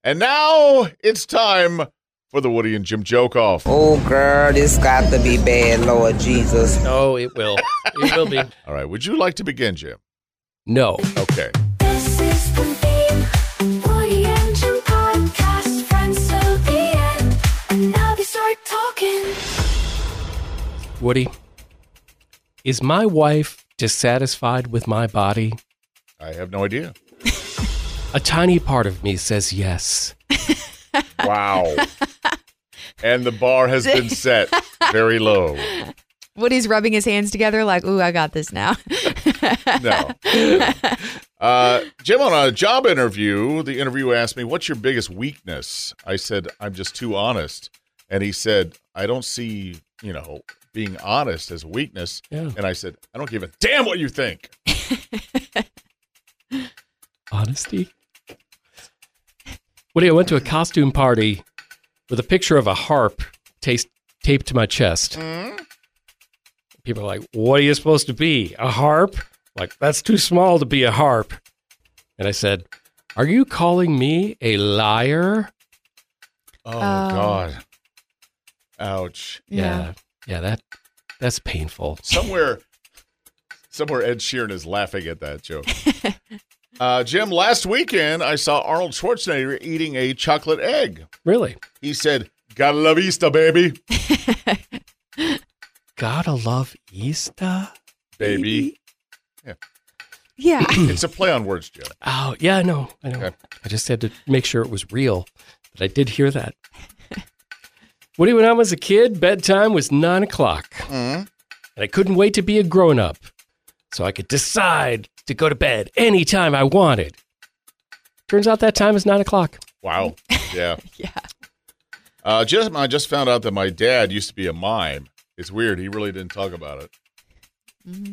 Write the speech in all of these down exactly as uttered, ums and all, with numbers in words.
And now it's time for the Woody and Jim Joke Off. Oh, girl, this got to be bad, Lord Jesus. Oh, it will. It will be. All right. Would you like to begin, Jim? No. Okay. This is the theme, Woody and Jim podcast, friends till the end, and now they start talking. Woody, is my wife dissatisfied with my body? I have no idea. A tiny part of me says yes. Wow. And the bar has been set very low. Woody's rubbing his hands together like, ooh, I got this now. No. Uh, Jim, on a job interview, the interviewer asked me, what's your biggest weakness? I said, I'm just too honest. And he said, I don't see, you know, being honest as a weakness. Yeah. And I said, I don't give a damn what you think. Honesty? Woody, I went to a costume party with a picture of a harp taste, taped to my chest. Mm? People are like, what are you supposed to be? A harp? Like, that's too small to be a harp. And I said, are you calling me a liar? Oh, Oh. God. Ouch. Yeah. Yeah, that that's painful. Somewhere, somewhere Ed Sheeran is laughing at that joke. Uh, Jim, last weekend, I saw Arnold Schwarzenegger eating a chocolate egg. Really? He said, "Gotta la vista, baby." Gotta love Easter, Baby. Yeah. It's a play on words, Jim. Oh, yeah, I know. I know. Okay. I just had to make sure it was real. But I did hear that. Woody, when I was a kid, bedtime was nine o'clock. Mm-hmm. And I couldn't wait to be a grown-up so I could decide to go to bed anytime I wanted. Turns out that time is nine o'clock. Wow. Yeah. Yeah. Uh, just, I just found out that my dad used to be a mime. It's weird. He really didn't talk about it. Mm-hmm.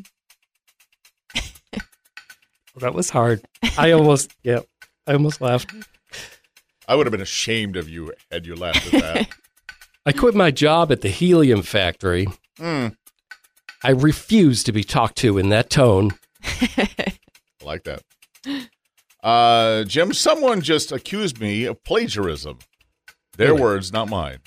That was hard. I almost, yeah, I almost laughed. I would have been ashamed of you had you laughed at that. I quit my job at the helium factory. Mm, I refuse to be talked to in that tone. I like that. Uh, Jim, someone just accused me of plagiarism. Their Really? words, not mine.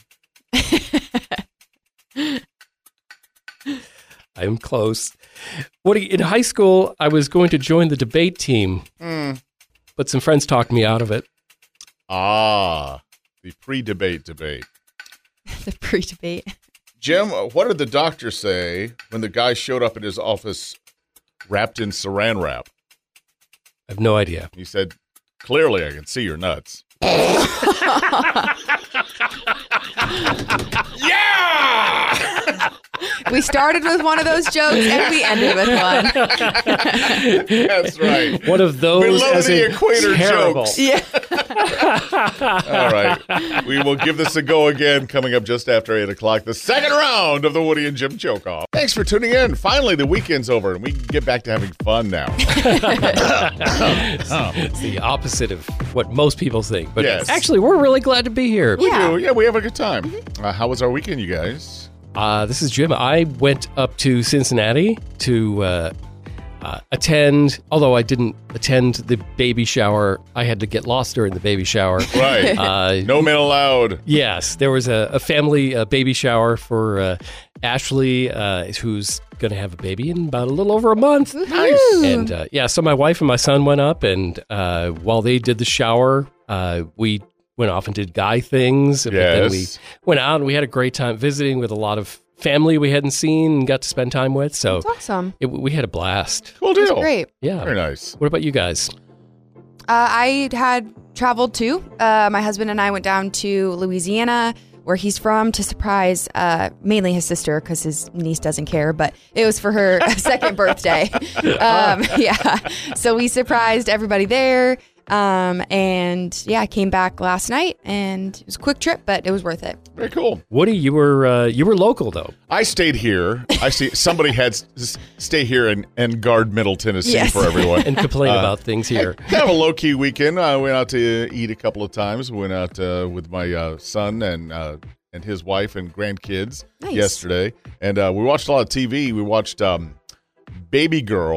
I am close. Woody, in high school, I was going to join the debate team, Mm. but some friends talked me out of it. Ah, the pre-debate debate. The pre-debate. Jim, what did the doctor say when the guy showed up at his office wrapped in saran wrap? I have no idea. He said, clearly I can see your nuts. Yeah! We started with one of those jokes and we ended with one. That's right. One of those Below as the in equator terrible. jokes. Yeah. All right. We will give this a go again coming up just after eight o'clock, the second round of the Woody and Jim Joke Off. Thanks for tuning in. Finally, the weekend's over, and we can get back to having fun now. It's the opposite of what most people think. But Yes. actually, we're really glad to be here. We Yeah. do. Yeah, we have a good time. Uh, how was our weekend, you guys? Uh, this is Jim. I went up to Cincinnati to uh, uh, attend, although I didn't attend the baby shower. I had to get lost during the baby shower. Right. Uh, No men allowed. Yes, there was a, a family uh, baby shower for uh, Ashley, uh, who's going to have a baby in about a little over a month. Nice. And uh, yeah, so my wife and my son went up, and uh, while they did the shower, uh, we went off and did guy things. But then we Yes. went out and we had a great time visiting with a lot of family we hadn't seen and got to spend time with. So That's awesome. it, we had a blast. Cool That's deal. great. Yeah. Very nice. What about you guys? Uh, I had traveled too. Uh, my husband and I went down to Louisiana, where he's from, to surprise uh, mainly his sister because his niece doesn't care, but it was for her second birthday. Um, yeah. So we surprised everybody there. Um, and yeah, I came back last night and it was a quick trip, but it was worth it. Very cool. Woody, you were uh, you were local though. I stayed here. I see somebody had s- s- stay here and, and guard Middle Tennessee Yes. for everyone. And complain Uh, about things here. Kind of a low key weekend. I went out to eat a couple of times. Went out uh, with my uh, son and uh, and his wife and grandkids Nice. yesterday, and uh, we watched a lot of T V. We watched um, Baby Girl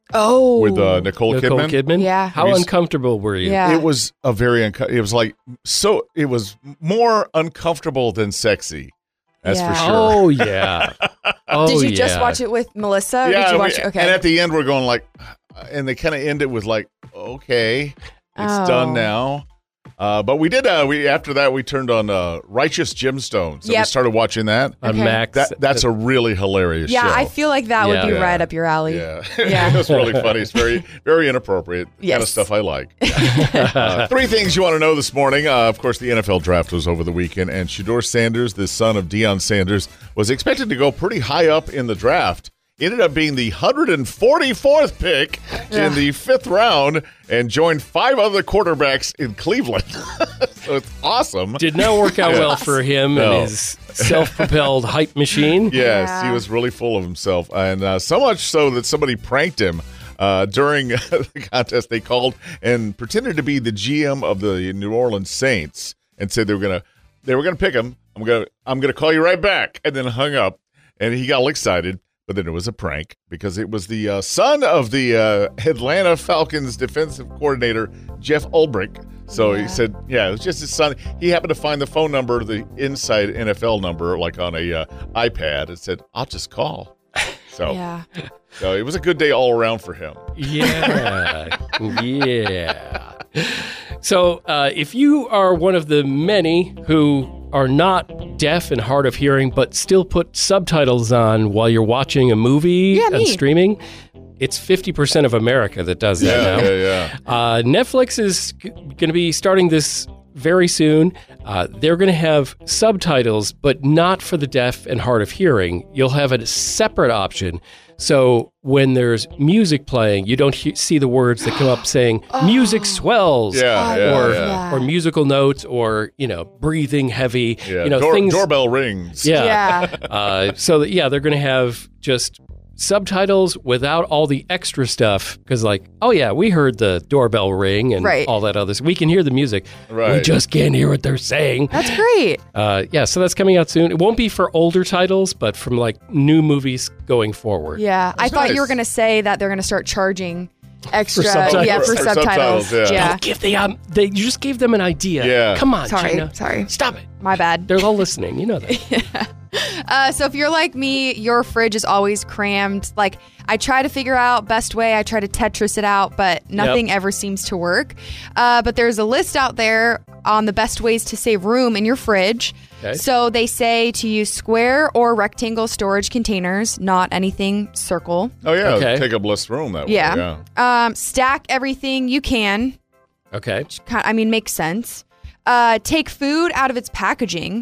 Oh. with uh, Nicole, Nicole Kidman. Kidman? Yeah. How We used- uncomfortable were you? Yeah. It was a very unco- it was like so it was more uncomfortable than sexy. That's Yeah. for sure. Oh, yeah. Oh, Did you just yeah. watch it with Melissa? Or yeah, did you we- watch it? Okay. and at the end we're going like, and they kind of end it with like, okay, it's Oh. done now. Uh, but we did. Uh, we after that we turned on uh, Righteous Gemstones. And we Yep. started watching that. On Okay. Max. That that's a really hilarious yeah, show. I feel like that would be Yeah. right up your alley. Yeah, Yeah. it was really funny. It's very, very inappropriate. The kind of Yes. stuff I like. uh, three things you want to know this morning. Uh, of course, the N F L draft was over the weekend, and Shedeur Sanders, the son of Deion Sanders, was expected to go pretty high up in the draft. Ended up being the one hundred forty-fourth pick in the fifth round and joined five other quarterbacks in Cleveland. So it's awesome. Did not work out well for him No. and his self-propelled hype machine. Yes, Yeah. he was really full of himself, and uh, so much so that somebody pranked him uh, during the contest. They called and pretended to be the G M of the New Orleans Saints and said they were gonna they were gonna pick him. I'm gonna I'm gonna call you right back, and then hung up. And he got all excited, but then it was a prank because it was the uh, son of the uh, Atlanta Falcons defensive coordinator Jeff Ulbrich. So Yeah. he said, yeah, it was just his son. He happened to find the phone number, the inside N F L number, like on a uh, iPad, and said, "I'll just call." So, Yeah. so it was a good day all around for him. Yeah. Yeah. So, uh, if you are one of the many who are not deaf and hard of hearing, but still put subtitles on while you're watching a movie Yeah, and me. streaming, it's fifty percent of America that does that Yeah, now. yeah, yeah. Uh, Netflix is g- going to be starting this very soon. Uh, they're going to have subtitles, but not for the deaf and hard of hearing. You'll have a separate option. So when there's music playing, you don't he- see the words that come up saying "music swells" Yeah, I yeah, love yeah. that. or musical notes, or you know, breathing heavy. Yeah, You know, door- things. doorbell rings. Yeah. Yeah. Uh, so that, yeah, they're going to have just subtitles without all the extra stuff because like, oh yeah, we heard the doorbell ring and Right. all that other stuff. We can hear the music. We Right. just can't hear what they're saying. That's great. Uh, yeah, so that's coming out soon. It won't be for older titles, but from like new movies going forward. Yeah. I That's thought you were nice. going to say that they're going to start charging extra. subtitles. Yeah, for, For subtitles. subtitles, yeah. Don't give the um, they you just gave them an idea. Yeah. Come on, Sorry. Gina. Sorry. Stop it. My bad. They're all listening. You know that. Uh, so if you're like me, your fridge is always crammed. Like I try to figure out best way. I try to Tetris it out, but nothing ever seems to work. Uh, but there's a list out there on the best ways to save room in your fridge. Okay. So they say to use square or rectangle storage containers, not anything circle. Oh yeah, Okay. take up less room that Yeah. way. Yeah. Um, stack everything you can. Okay. Kind I mean, makes sense. Uh, take food out of its packaging.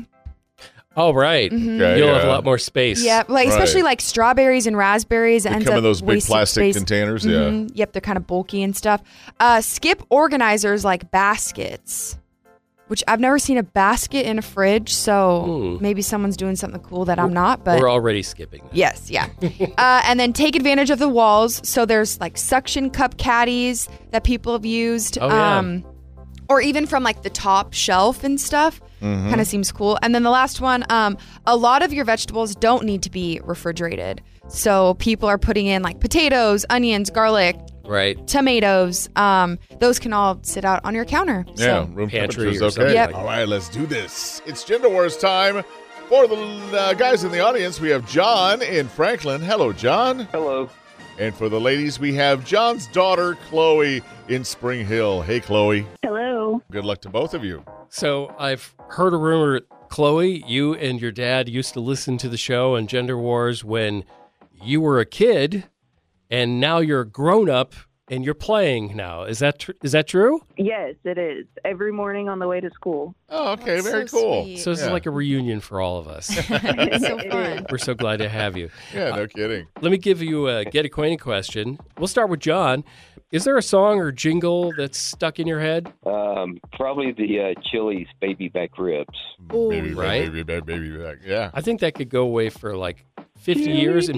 All right. Mm-hmm. Okay, You'll yeah. have a lot more space. Yeah, like especially Right. like strawberries and raspberries. It They ends come up in those big wasting plastic space. containers. Mhm. Yep, they're kind of bulky and stuff. Uh, skip organizers like baskets, which I've never seen a basket in a fridge. So Hmm. maybe someone's doing something cool that I'm not. But We're already skipping that. yes, yeah. uh, and then take advantage of the walls. So there's like suction cup caddies that people have used. Oh, yeah. um, or even from like the top shelf and stuff. Mm-hmm. Kind of seems cool. And then the last one, um, a lot of your vegetables don't need to be refrigerated. So people are putting in like potatoes, onions, garlic, Right. tomatoes. Um, those can all sit out on your counter. Yeah, So, room Pantry temperature's or okay. something Yep. All right, let's do this. It's Gender Wars time. For the uh, guys in the audience, we have John in Franklin. Hello, John. Hello. And for the ladies, we have John's daughter, Chloe, in Spring Hill. Hey, Chloe. Hello. Good luck to both of you. So I've heard a rumor, Chloe, you and your dad used to listen to the show and Gender Wars when you were a kid, and now you're a grown up and you're playing now. Is that tr- is that true? Yes, it is. Every morning on the way to school. Oh, okay, That's very so cool. sweet. So this Yeah. is like a reunion for all of us. it's so fun. We're so glad to have you. Yeah, no kidding. Let me give you a get acquainted question. We'll start with John. Is there a song or jingle that's stuck in your head? Um, probably the uh, Chili's baby back ribs. Ooh, Baby, right? baby, baby, baby back. Yeah. I think that could go away for like fifty years and Chili's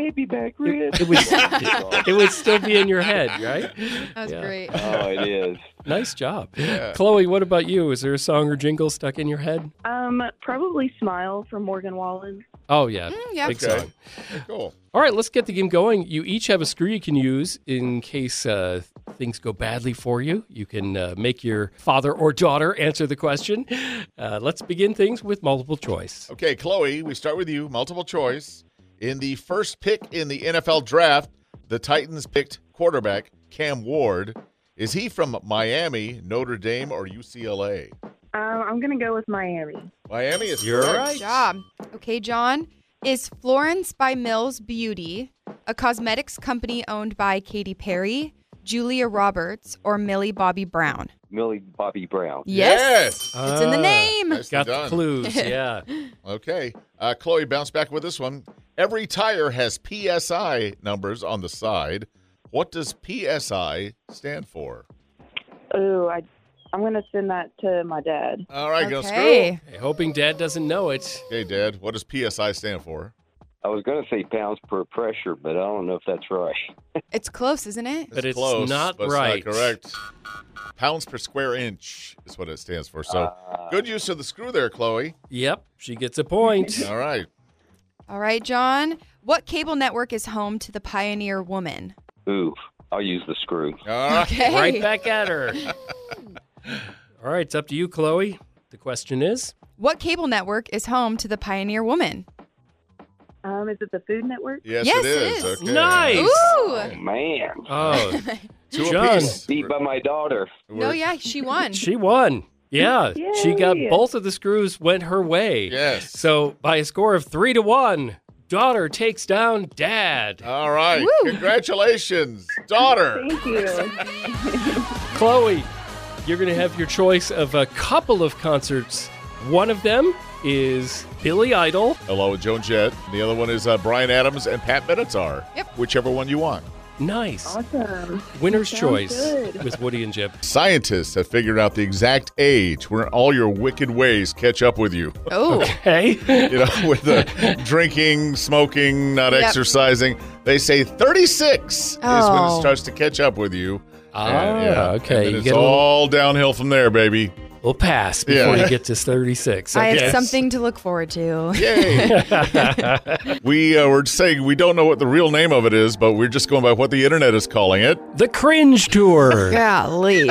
baby back ribs. It would, it would still be in your head, right? That's Yeah. great. Oh, it is. Nice job. Yeah. Chloe, what about you? Is there a song or jingle stuck in your head? Um, probably Smile from Morgan Wallen. Oh, yeah. Mm, yep. Big Okay. song. Cool. All right, let's get the game going. You each have a screw you can use in case uh, things go badly for you. You can uh, make your father or daughter answer the question. Uh, let's begin things with multiple choice. Okay, Chloe, we start with you. Multiple choice. In the first pick in the N F L draft, the Titans picked quarterback Cam Ward. Is he from Miami, Notre Dame, or U C L A? Um, I'm going to go with Miami. Miami is You're correct. right. Good job. Okay, John. Is Florence by Mills Beauty a cosmetics company owned by Katy Perry, Julia Roberts, or Millie Bobby Brown? Millie Bobby Brown. Yes. It's in the Ah, name. Nicely Got the done. clues, yeah. Okay. Uh, Chloe, bounce back with this one. Every tire has P S I numbers on the side. What does P S I stand for? Oh, I, I'm going to send that to my dad. All right, go screw. Okay. Hey, hoping Dad doesn't know it. Okay, Dad, what does P S I stand for? I was going to say pounds per pressure, but I don't know if that's right. It's close, isn't it? But it's close, not but right. It's not correct. Pounds per square inch is what it stands for. So Uh, good use of the screw there, Chloe. Yep, she gets a point. All right. All right, John. What cable network is home to the Pioneer Woman? Ooh, I'll use the screw. All right. Okay. Right back at her. All right, it's up to you, Chloe. The question is? What cable network is home to the Pioneer Woman? Um, is it the Food Network? Yes, Yes, it it is. is. Okay. Nice. Ooh. Man, Oh, Two John. apiece. beat by my daughter. No, yeah, she won. she won. Yeah, she got Yay. both of the screws went her way. Yes. So by a score of three to one, daughter takes down dad. All right. Woo. Congratulations, daughter. Thank you. Chloe, you're going to have your choice of a couple of concerts. One of them is Billy Idol. Hello, Joan Jett. The other one is uh, Brian Adams and Pat Benatar. Yep. Whichever one you want. Nice. Awesome. Winner's Sounds choice good. with Woody and Jip. Scientists have figured out the exact age where all your wicked ways catch up with you. Oh, Hey. You know, with the drinking, smoking, not Yep. exercising. They say thirty-six is when it Oh. starts to catch up with you. Ah, And, okay. And then You it's get a little- all downhill from there, baby. We'll pass before Yeah. you get to thirty-six. I Okay. have something to look forward to. Yay. we uh, were saying we don't know what the real name of it is, but we're just going by what the internet is calling it. The Cringe Tour. Golly.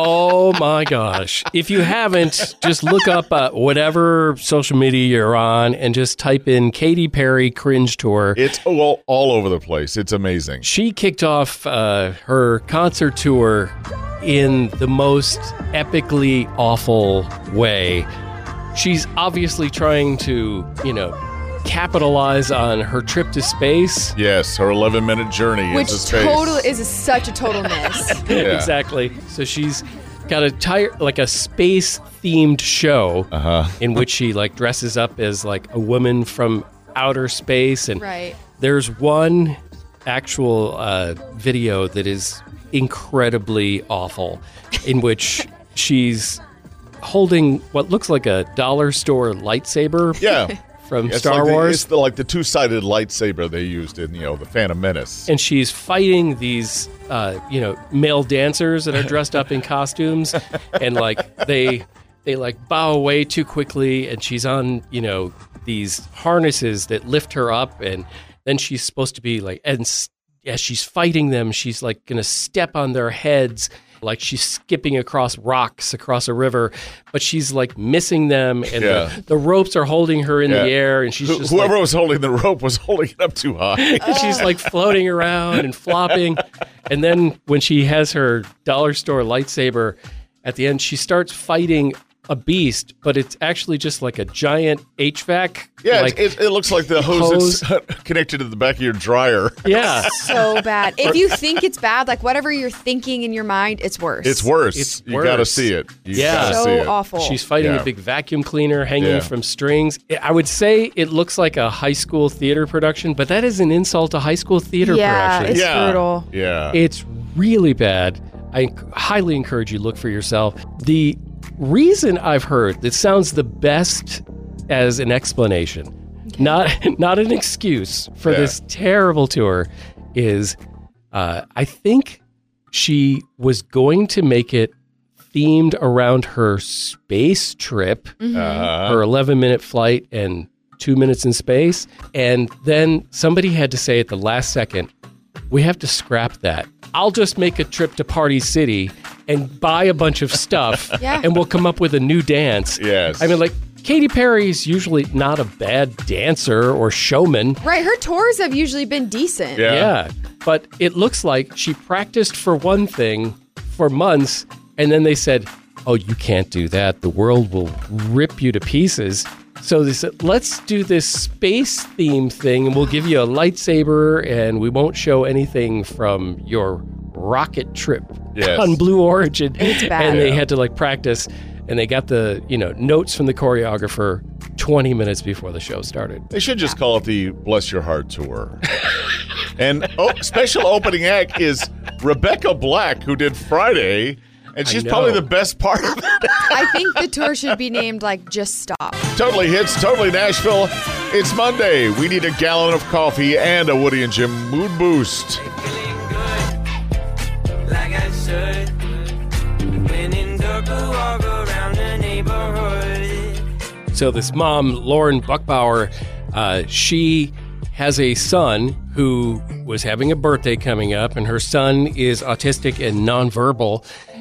Oh my gosh. If you haven't, just look up uh, whatever social media you're on and just type in Katy Perry Cringe Tour. It's all, all over the place. It's amazing. She kicked off uh, her concert tour in the most epically awful way. She's obviously trying to, you know, capitalize on her trip to space. Yes, her eleven-minute journey Which into space. total is a, such a total miss. Yeah. Exactly. So she's got a tire like a space themed show Uh-huh. in which she like dresses up as like a woman from outer space, and Right. there's one actual uh, video that is incredibly awful in which she's holding what looks like a dollar store lightsaber Yeah. from It's Star like the, Wars. it's the, like the two-sided lightsaber they used in, you know, the Phantom Menace. And she's fighting these, uh, you know, male dancers that are dressed up in costumes, and like they they like bow away too quickly, and she's on, you know, these harnesses that lift her up, and then she's supposed to be like, and s- as she's fighting them, she's like gonna step on their heads. Like she's skipping across rocks across a river, but she's like missing them, and Yeah. the, the ropes are holding her in Yeah. the air, and she's Who- just Whoever like, was holding the rope was holding it up too high. she's like floating around and flopping. And then when she has her dollar store lightsaber at the end, she starts fighting a beast, but it's actually just like a giant H V A C. Yeah, like, it, it looks like the hose, hose. that's connected to the back of your dryer. yeah. So bad. If you think it's bad, like whatever you're thinking in your mind, it's worse. It's worse. It's You got to worse. see it. You Yeah. gotta So see it. awful. She's fighting Yeah. a big vacuum cleaner hanging Yeah. from strings. I would say it looks like a high school theater production, but that is an insult to high school theater Yeah, production. It's yeah. brutal. Yeah. It's really bad. I highly encourage you to look for yourself. The reason I've heard that sounds the best as an explanation not not an excuse for Yeah. this terrible tour is uh, I think she was going to make it themed around her space trip, Uh, her eleven minute flight and two minutes in space. And then somebody had to say at the last second, we have to scrap that. I'll just make a trip to Party City and buy a bunch of stuff Yeah. and we'll come up with a new dance. Yes. I mean, like, Katy Perry's usually not a bad dancer or showman. Right. Her tours have usually been decent. Yeah. Yeah. But it looks like she practiced for one thing for months, and then they said, oh, you can't do that. The world will rip you to pieces. So they said, let's do this space theme thing, and we'll give you a lightsaber, and we won't show anything from your rocket trip Yes. on Blue Origin. It's bad. And they Yeah. had to like practice, and they got the, you know, notes from the choreographer twenty minutes before the show started. They should just call it the Bless Your Heart Tour. And oh, special opening act is Rebecca Black, who did Friday, and she's know. probably the best part of it. I think the tour should be named like Just Stop. Totally Hits, Totally Nashville. It's Monday. We need a gallon of coffee and a Woody and Jim mood boost. Feeling good, like I should. When in dark, I walk around the neighborhood. So this mom, Lauren Buckbauer, uh, she has a son who was having a birthday coming up, and her son is autistic and nonverbal.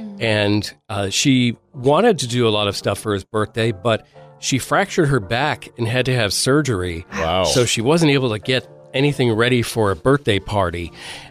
And uh, she wanted to do a lot of stuff for his birthday, but she fractured her back and had to have surgery. Wow. So she wasn't able to get anything ready for a birthday party.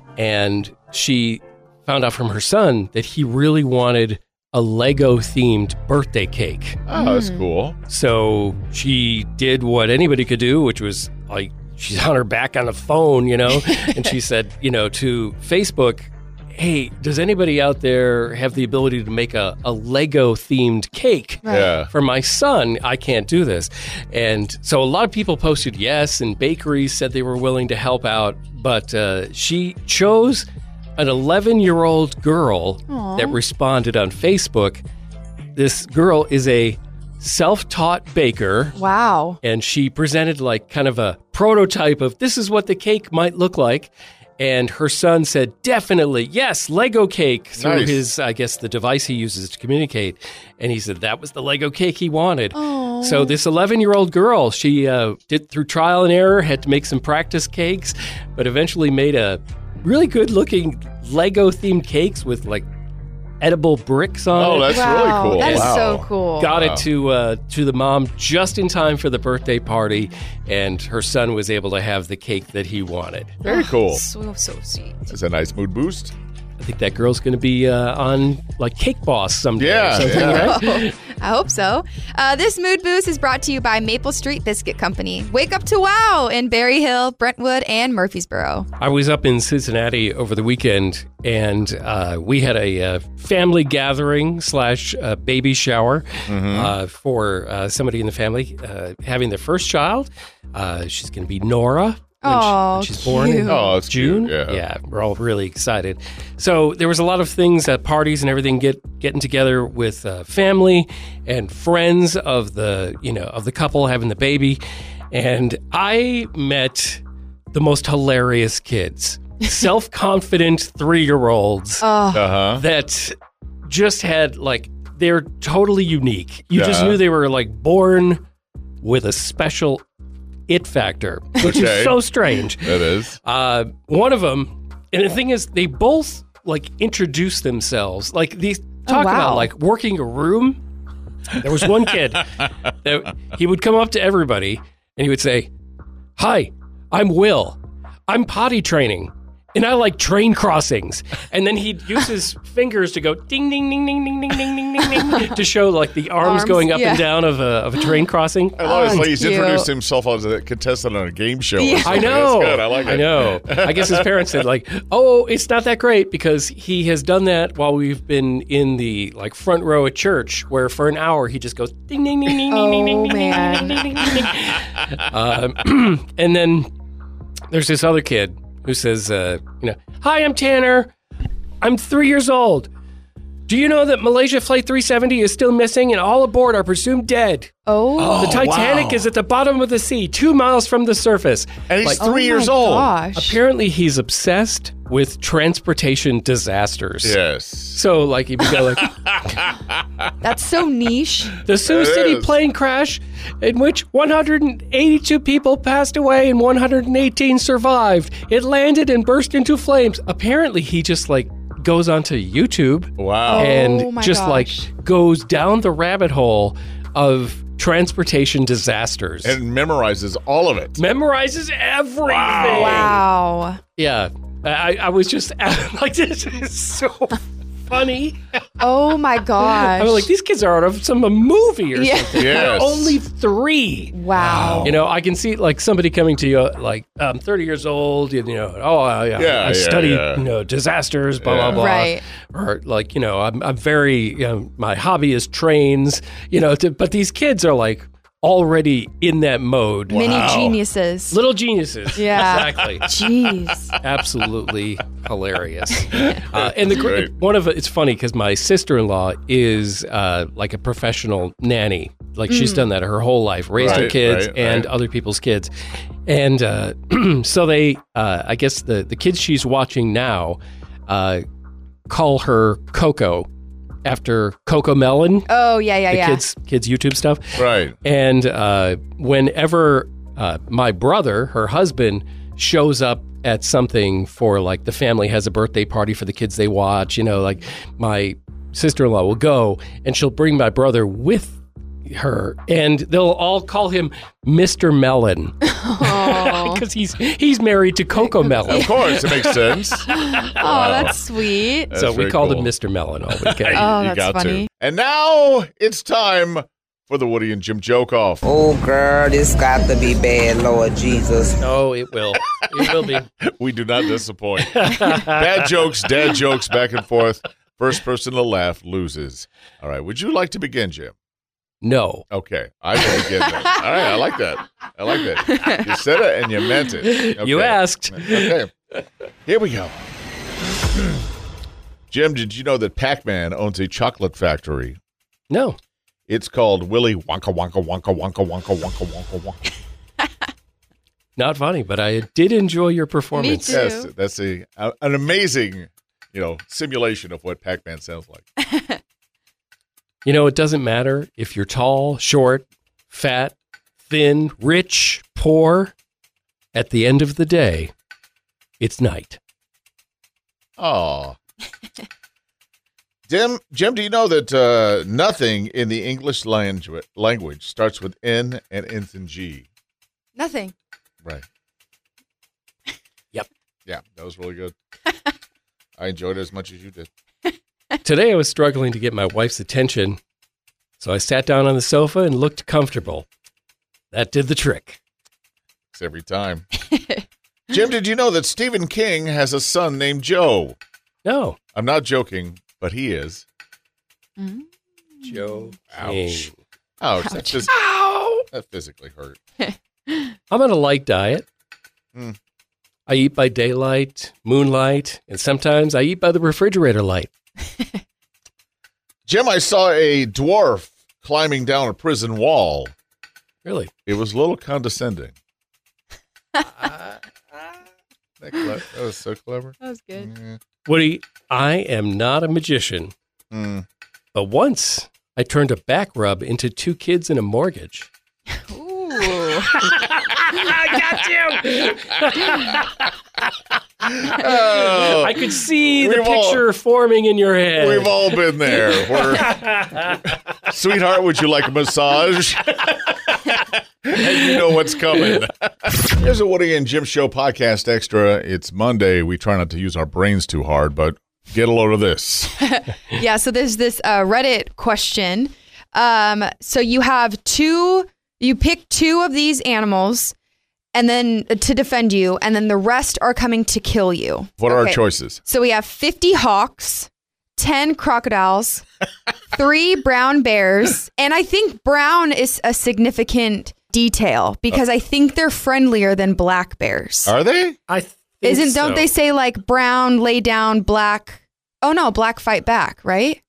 And she found out from her son that he really wanted a Lego-themed birthday cake. Oh, that's cool. So she did what anybody could do, which was like, she's on her back on the phone, you know, and she said, you know, to Facebook, hey, does anybody out there have the ability to make a, a Lego-themed cake? Yeah. For my son, I can't do this. And so a lot of people posted yes, and bakeries said they were willing to help out, but uh, she chose an eleven-year-old girl that responded on Facebook. This girl is a self-taught baker, Wow. and she presented like kind of a prototype of this is what the cake might look like. And her son said, definitely, yes, Lego cake, through Nice. his, I guess, the device he uses to communicate. And he said that was the Lego cake he wanted. So this eleven-year-old girl, she uh, did through trial and error, had to make some practice cakes, but eventually made a really good-looking Lego-themed cakes with like edible bricks on Oh, it. that's wow. really cool. That is Wow. so cool. Got Wow. it to uh, to the mom just in time for the birthday party, and her son was able to have the cake that he wanted. Very cool. So, so sweet. That's a nice mood boost. I think that girl's going to be uh, on like Cake Boss someday. Yeah, or something, yeah. right? I hope so. Uh, this mood boost is brought to you by Maple Street Biscuit Company. Wake up to wow in Berry Hill, Brentwood, and Murfreesboro. I was up in Cincinnati over the weekend, and uh, we had a uh, family gathering slash uh, baby shower uh, for uh, somebody in the family uh, having their first child. Uh, she's going to be Nora. When, she- Oh, when she's born in cute. Oh, it's June. cute, yeah. we're all really excited. So there was a lot of things at parties and everything, get getting together with uh, family and friends of the you know of the couple having the baby, and I met the most hilarious kids, self-confident three-year-olds Oh, Uh-huh. that just had like they're totally unique. You just Yeah. knew they were like born with a special it factor, which Okay. is so strange. That is. Uh, one of them, and the thing is, they both like introduce themselves. Like these talk wow. about like working a room. There was one kid that he would come up to everybody and he would say, "Hi, I'm Will. I'm potty training. And I like train crossings." And then he'd use his fingers to go ding, ding, ding, ding, ding, ding, ding, ding, ding, ding, to show like the arms, Arms, going up yeah. and down of a, of a train crossing. I love it. It's like he's cute. introduced himself as a contestant on a game show. or Yeah. I something. know. That's good. I like it. I know. I guess his parents said like, "Oh, it's not that great," because he has done that while we've been in the like front row at church, where for an hour he just goes ding, ding, ding, ding, ding, ding, ding, Oh, ding, ding, man. ding, ding, ding, ding. Um, and then there's this other kid who says, uh, "You know, hi, I'm Tanner. I'm three years old. Do you know that Malaysia Flight three seventy is still missing and all aboard are presumed dead? Oh, The Titanic wow. is at the bottom of the sea, two miles from the surface. And he's Like, three oh years my old. Gosh. apparently, he's obsessed with transportation disasters. Yes. So, like, he would go like, That's so niche. the Sioux It City is. plane crash in which one hundred eighty-two people passed away and one hundred eighteen survived. It landed and burst into flames. Apparently, he just, like, goes onto YouTube Wow. Oh and my just gosh. like goes down the rabbit hole of transportation disasters. And memorizes all of it. Memorizes everything. Wow. Yeah. I, I was just like, this is so funny. Oh my gosh. I was like, these kids are out of some movie or Yeah. something. Yes. They're only three. Wow. You know, I can see like somebody coming to you like, I'm thirty years old, you know, oh, I, Yeah, I yeah, study, yeah. you know, disasters, blah, Yeah. blah, blah. Right. Or like, you know, I'm, I'm very, you know, my hobby is trains, you know, to, but these kids are like already in that mode. Mini Wow. geniuses. Little geniuses. Yeah. Exactly. Jeez. Absolutely hilarious. Uh, and the gr- Great. one of it, it's funny because my sister-in-law is uh, like a professional nanny. Like she's done that her whole life, raised her Right, kids right, and right. other people's kids. And uh, so they, uh, I guess the, the kids she's watching now uh, call her Coco after Coco Melon, Oh, yeah, yeah, the yeah. kids kids YouTube stuff. Right. And uh, whenever uh, my brother, her husband, shows up at something for like the family has a birthday party for the kids they watch, you know, like my sister-in-law will go and she'll bring my brother with her and they'll all call him Mister Melon Oh, because he's he's married to Coco Melon. Of course, it makes sense. oh that's sweet. That's So we very called cool. him Mister Melon all weekend. Oh, You that's got funny. to. And now it's time for the Woody and Jim joke off. Oh, girl, this got to be bad, Lord Jesus. Oh, it will. It will be. We do not disappoint. Bad jokes, dad jokes, back and forth. First person to laugh loses. All right. Would you like to begin, Jim? No. Okay. I will begin then. All right. I like that. I like that. You said it and you meant it. Okay. You asked. Okay. Here we go. Jim, did you know that Pac-Man owns a chocolate factory? No. It's called Willy Wonka Wonka Wonka Wonka Wonka Wonka Wonka Wonka. Not funny, but I did enjoy your performance. too. Yes, that's a, a an amazing, you know, simulation of what Pac-Man sounds like. You know, it doesn't matter if you're tall, short, fat, thin, rich, poor. At the end of the day, it's night. Oh. Jim, Jim, do you know that uh, nothing in the English language language starts with N and ends in G? Nothing. Right. Yep. Yeah, that was really good. I enjoyed it as much as you did. Today, I was struggling to get my wife's attention, so I sat down on the sofa and looked comfortable. That did the trick. It's every time. Jim, did you know that Stephen King has a son named Joe? No. I'm not joking, but he is. Joe. Ouch. King. Ouch. That, phys- that physically hurt. I'm on a light diet. Mm. I eat by daylight, moonlight, and sometimes I eat by the refrigerator light. Jim, I saw a dwarf climbing down a prison wall. Really? It was a little condescending. that, cle- that was so clever. That was good. Yeah. Woody, I am not a magician, Mm. but once I turned a back rub into two kids and a mortgage. Ooh. I got you. Oh, I could see the We've all- picture forming in your head. we've all been there. We're, sweetheart, would you like a massage? And you know what's coming. Here's a Woody and Jim Show podcast extra. It's Monday. We try not to use our brains too hard, but get a load of this. Yeah, so there's this uh, Reddit question. Um, so you have two, you pick two of these animals and then uh, to defend you, and then the rest are coming to kill you. What are our Okay. choices? So we have fifty hawks, ten crocodiles, three brown bears, and I think brown is a significant detail because I think they're friendlier than black bears. Are they? I think Isn't don't so. they say like brown lay down, black? Oh no, black fight back, right?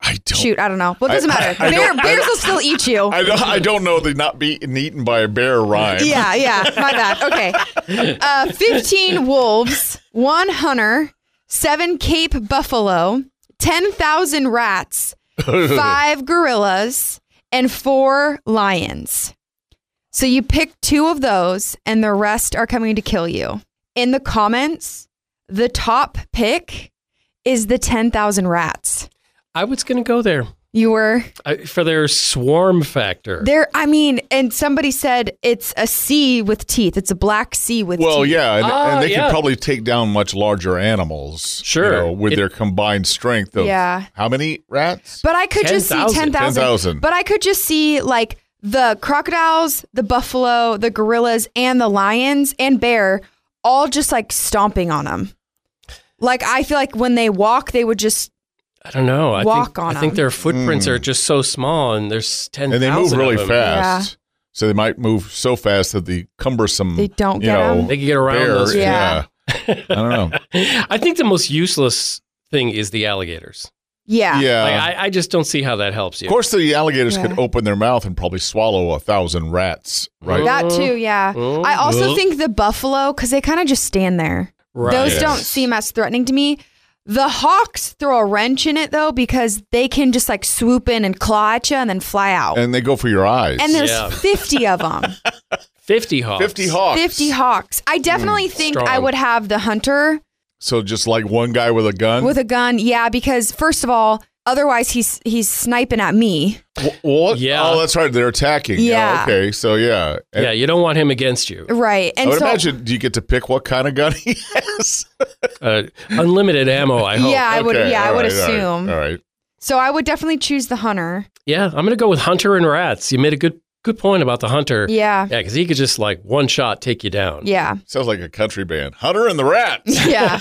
I don't. Shoot, I don't know. Well, it doesn't I- matter. I- I Bear, don't- I bears don't- will still eat you. I don't, I don't know the not being eaten by a bear rhyme. Yeah, yeah, my bad. Okay. Uh, fifteen wolves, one hunter, seven Cape buffalo, ten thousand rats, five gorillas, and four lions. So you pick two of those, and the rest are coming to kill you. In the comments, the top pick is the ten thousand rats. I was going to go there You were I, for their swarm factor. there. I mean, and somebody said it's a sea with teeth. It's a black sea with Well, teeth. yeah, and, Ah, and they yeah. can probably take down much larger animals. Sure. you know, with It- their combined strength of Yeah. how many rats? But I could just see ten thousand. ten thousand. ten thousand. But I could just see like the crocodiles, the buffalo, the gorillas, and the lions and bear all just like stomping on them. Like I feel like when they walk, they would just I don't know. I Walk think, on I think them. their footprints are just so small, and there's ten and thousand. they move really of them. fast. So they might move so fast that the cumbersome, They don't you get know, 'em. They can get around bear, those. yeah. I don't know. I think the most useless thing is the alligators. yeah. Yeah. Like, I, I just don't see how that helps you. Of course, the alligators Yeah. could open their mouth and probably swallow a thousand rats, right? That too, yeah. Mm. I also Mm. think the buffalo, because they kind of just stand there. Right. Those Yes. don't seem as threatening to me. The hawks throw a wrench in it though, because they can just like swoop in and claw at you and then fly out. And they go for your eyes. And there's Yeah. fifty of them. fifty hawks. fifty hawks. fifty hawks. I definitely think strong. I would have the hunter So just like one guy with a gun? with a gun. Yeah, because first of all, otherwise he's he's sniping at me. Wh- what? Yeah. Oh, that's right. They're attacking. Yeah. Okay. So, yeah. And Yeah, you don't want him against you. Right. I And would so imagine, do you get to pick what kind of gun he has? Uh, unlimited ammo, I hope. yeah, I would Okay, yeah, I all would right, all right, assume. All right. So I would definitely choose the hunter. Yeah, I'm going to go with Hunter and Rats. You made a good good point about the Hunter. Yeah. Yeah, because he could just like one shot take you down. Yeah. Sounds like a country band. Hunter and the Rats. Yeah.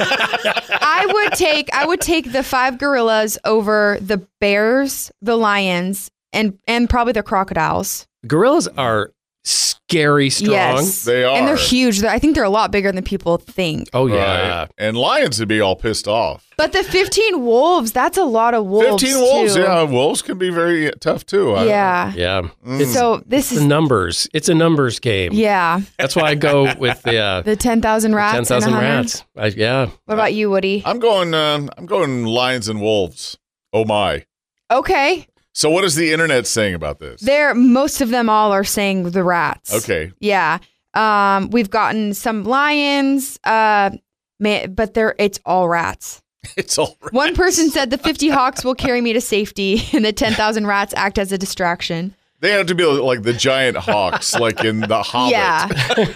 I would take I would take the five gorillas over the bears, the lions, and and probably the crocodiles. Gorillas are scary strong. Yes. They And they're are. huge. They're, I think they're a lot bigger than people think. Oh, yeah. Right. And lions would be all pissed off. But the fifteen wolves, that's a lot of wolves. fifteen wolves. too. Yeah. Wolves can be very tough, too. I- Yeah. Yeah. Mm. It's, So this it's is the numbers. It's a numbers game. yeah, That's why I go with the uh, the ten thousand rats. ten thousand and one hundred. rats. I, yeah. What about you, Woody? I'm going. Um, I'm going lions and wolves. Oh my! Okay, So what is the internet saying about this? there. Most of them all are saying the rats. Okay. Yeah. Um, we've gotten some lions. Uh, man, but they're it's all rats. It's all right. One person said the fifty hawks will carry me to safety, and the ten thousand rats act as a distraction. They have to be like the giant hawks, like in the Hobbit. Yeah,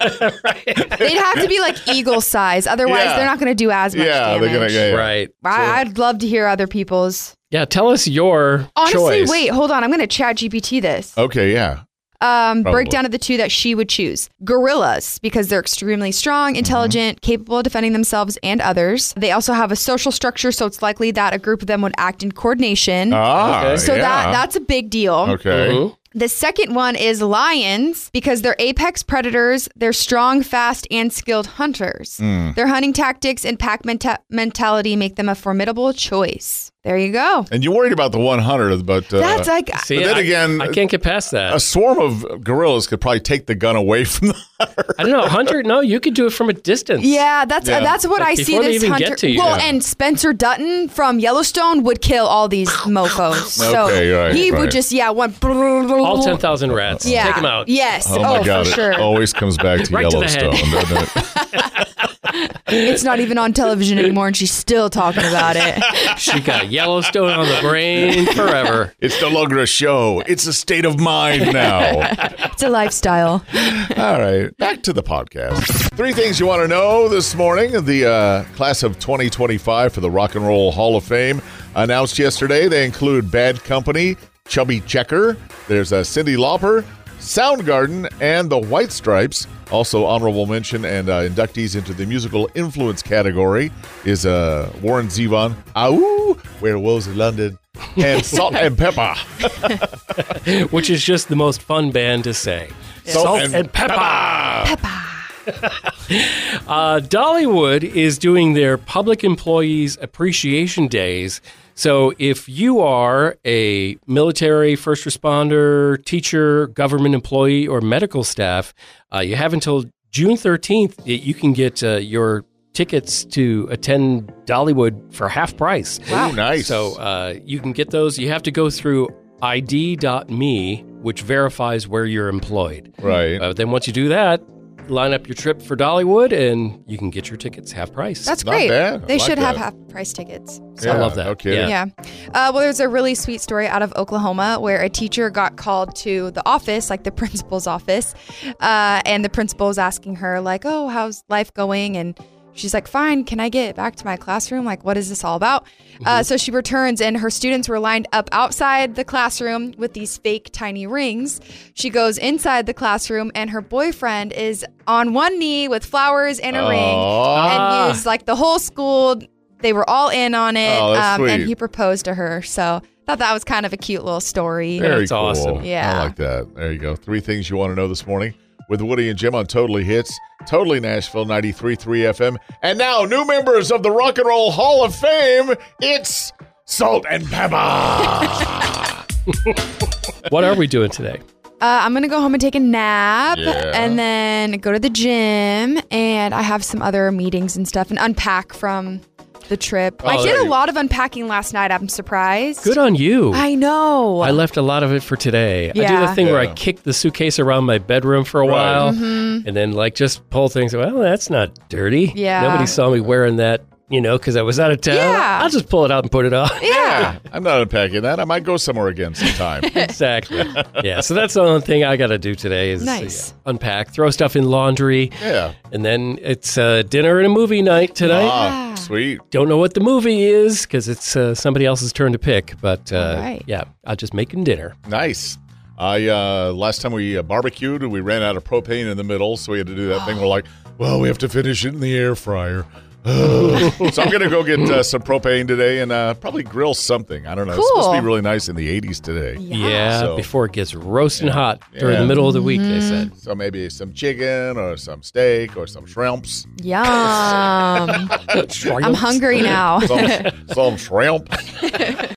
they'd have to be like eagle size. Otherwise, Yeah. they're not going to do as much Yeah, damage. they're gonna. Yeah, yeah. Right. I, I'd love to hear other people's. Yeah. Tell us your Honestly, choice. wait, hold on. I'm going to chat G P T this. Okay. Yeah. Um, Probably. breakdown of the two that she would choose. Gorillas, because they're extremely strong, intelligent, capable of defending themselves and others. They also have a social structure, so it's likely that a group of them would act in coordination. Ah. Okay. so yeah. that that's a big deal. Okay. Mhm. The second one is lions, because they're apex predators. They're strong, fast, and skilled hunters. Mm. Their hunting tactics and pack menta- mentality make them a formidable choice. There you go. And you worried about the one hundred, but uh, That's like See, But then I, again- I can't get past that. a swarm of gorillas could probably take the gun away from the hunter. I don't know, Hunter. No, you could do it from a distance. Yeah, that's Yeah. that's what Like, I see. before they This even hunter. get to you. Well, Yeah. and Spencer Dutton from Yellowstone would kill all these mofo's. So Okay, right, he right. would just yeah one. All ten thousand rats. Yeah, Take them out. Yes. Oh, Oh, my God! for It sure. always comes back to Right to the head. Yellowstone, doesn't it? It's not even on television anymore, and she's still talking about it. She got Yellowstone on the brain forever. It's no longer a show; it's a state of mind now. It's a lifestyle. All right, back to the podcast. Three things you want to know this morning. The uh, class of twenty twenty-five for the Rock and Roll Hall of Fame announced yesterday. They include Bad Company, Chubby Checker, there's uh, Cyndi Lauper, Soundgarden, and the White Stripes. Also honorable mention and uh, inductees into the musical influence category is uh, Warren Zevon, Ow, Werewolves of London, and Salt and Pepper. Which is just the most fun band to say. Salt and, pepper. Peppa. Uh, Dollywood is doing their Public Employees Appreciation Days So if you are a military, first responder, teacher, government employee, or medical staff, uh, you have until June thirteenth. You can get uh, your tickets to attend Dollywood for half price. Wow. Ooh, nice. So uh, you can get those. You have to go through I D dot me, which verifies where you're employed. Right. Uh, then once you do that, line up your trip for Dollywood, and you can get your tickets half price. That's Not great. bad. I They like should have that. half price tickets. I love that. Okay. Yeah. Yeah. Uh, well, there's a really sweet story out of Oklahoma where a teacher got called to the office, like the principal's office, uh, and the principal was asking her, like, oh, how's life going? And she's like, fine, can I get back to my classroom? Like, what is this all about? Mm-hmm. Uh, so she returns, and her students were lined up outside the classroom with these fake tiny rings. She goes inside the classroom, and her boyfriend is on one knee with flowers and a ring, Ah. and used like the whole school. They were all in on it, Oh, that's um, and sweet. he proposed to her. So I thought that was kind of a cute little story. Very That's cool. awesome. Yeah. I like that. There you go. Three things you want to know this morning with Woody and Jim on Totally Hits, Totally Nashville ninety-three point three F M. And now, new members of the Rock and Roll Hall of Fame, it's Salt and Pepper. What are we doing today? Uh, I'm going to go home and take a nap Yeah. and then go to the gym. And I have some other meetings and stuff and unpack from the trip. I Oh, did there a you- lot of unpacking last night. I'm surprised. Good on you. I know. I left a lot of it for today. I do Yeah. the thing where I Yeah. kick the suitcase around my bedroom for a Right. while Mm-hmm. and then like just pull things. Well, that's not dirty. Yeah. Nobody saw me wearing that, you know, because I was out of town. Yeah. I'll just pull it out and put it on. yeah. I'm not unpacking that. I might go somewhere again sometime. Exactly. Yeah. So that's the only thing I got to do today is Nice. uh, unpack, throw stuff in laundry, Yeah. and then it's uh, dinner and a movie night tonight. Ah, sweet. Don't know what the movie is because it's uh, somebody else's turn to pick. But uh, All right. yeah, I'm just making dinner. Nice. I uh, last time we uh, barbecued, we ran out of propane in the middle, so we had to do that thing. We're like, well, we have to finish it in the air fryer. So I'm gonna go get uh, some propane today and uh, probably grill something. I don't know. It's supposed to Cool. be really nice in the eighties today. Yeah, So- before it gets roasting hot during Yeah. the middle of the week, they said. So maybe some chicken or some steak or some shrimps. Yum. I'm hungry now. Some, some shrimp.